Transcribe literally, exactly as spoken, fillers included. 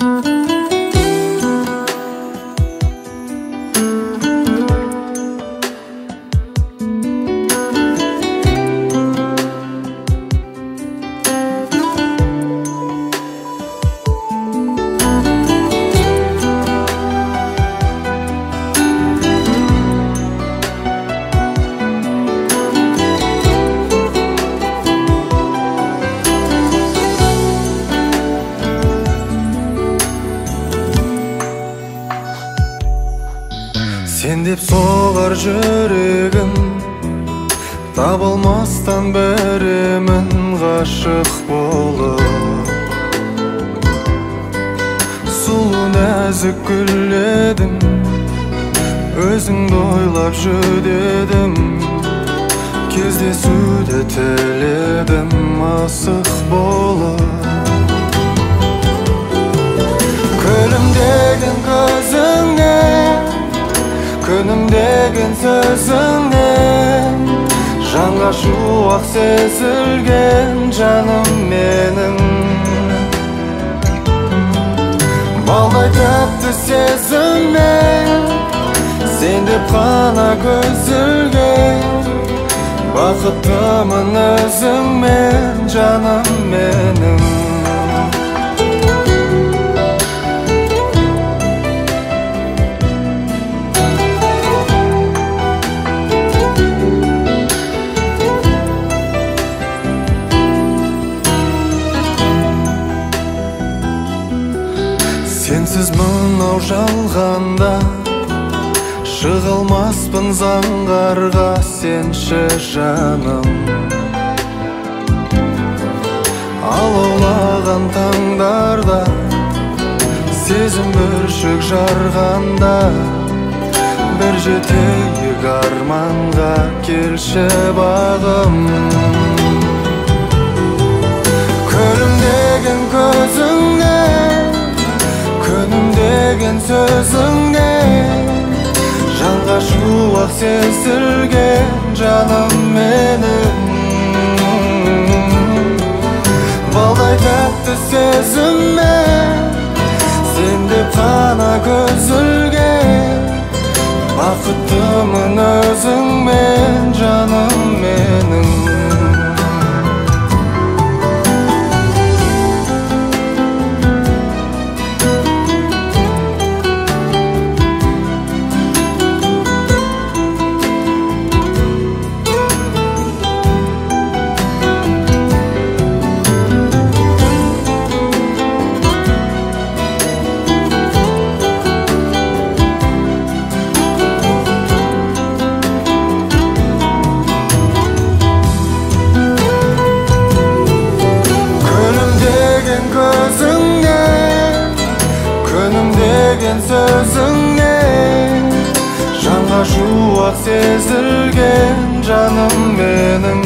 Sen деп соғар жүрегім, табылмастан беремін ғашық болып. Сұлу нәзік гүл едің, өзіңді ойлап жүдедім. Кездесуді тіледім асық болып. Күлімдеген көзіңнен, күнімдеген сөзіңнен, жанға шуақ сезілген жаным менің. Балдай тәтті сезімнен, сен деп қана көзілген, бақыттымын өзіңмен жаным менің. Сенсіз мынау жалғанда, шығылмаспын заңғарға сенші жаным. Алаулаған таңдарда, сезім бүршік жарғанда, бір жетейік арманға келші бағым. Күлімдеген көзіңнен, күнімдеген сөзіңнен, жанға шуақ сезілген жаным менің. Балдай тәтті сезіммен, сен деп қана көзілген, бақыттымын өзіңмен жаным менің. Сөзіңнен, жанға шуақ сезілген жаным менің.